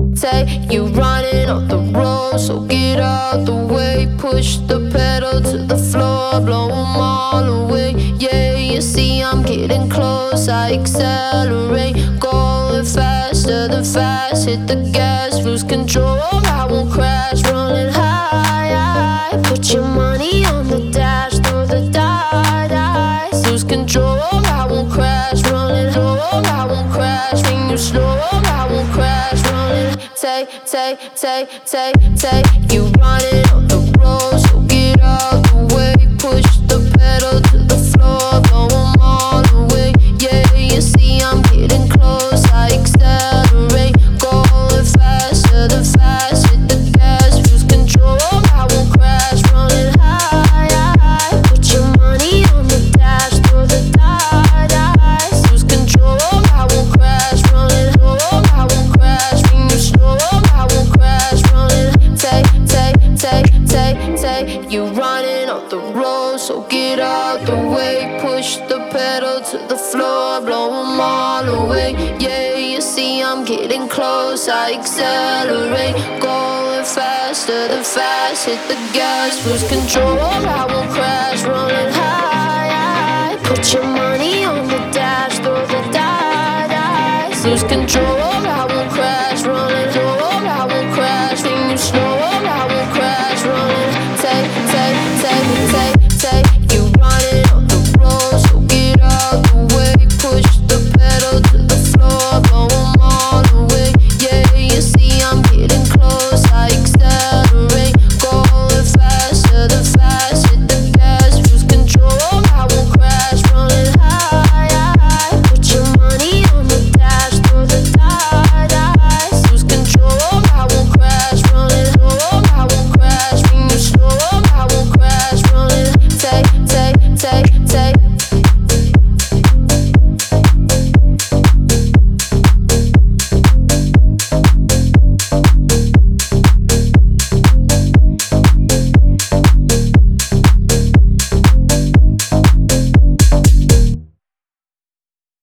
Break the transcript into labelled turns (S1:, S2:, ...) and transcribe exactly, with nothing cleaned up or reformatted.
S1: Take you running off the road, so get out the way. Push the pedal to the floor, blow them all away. Yeah, you see I'm getting close, I accelerate. Going faster than fast, hit the gas, lose control. I won't crash, running high, high. Put your money on the dash, throw the die, dice. Lose control, I won't crash, running low. I won't crash, when you slow, I won't crash, running. Take, take, take, take, take you running on the road, so get out the way. Push the pedal to the floor, blow them all away. Yeah, you see I'm getting close, I accelerate. Going faster than fast, hit the gas, lose control. I won't crash, running high, high. Put your money on the dash, throw the die, dice. Lose control, I won't crash, running low. I won't crash, when you slow. I won't crash, running. Take, take, take, take, take you running off the road, so get out the way. Push the pedal to the floor, blow them all away. Yeah, you see I'm getting close, I accelerate. Going faster than fast, hit the gas, lose control. I won't crash, running high, high. Put your money on the dash, throw the die, dice. Lose control, I won't crash.